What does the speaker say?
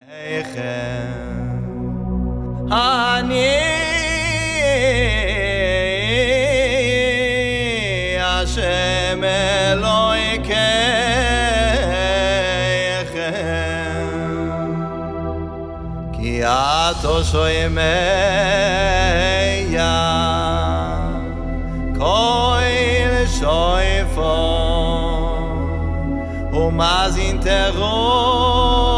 אני השם אלוהיכם כי אתה שומע קול שופר ומאזין תרור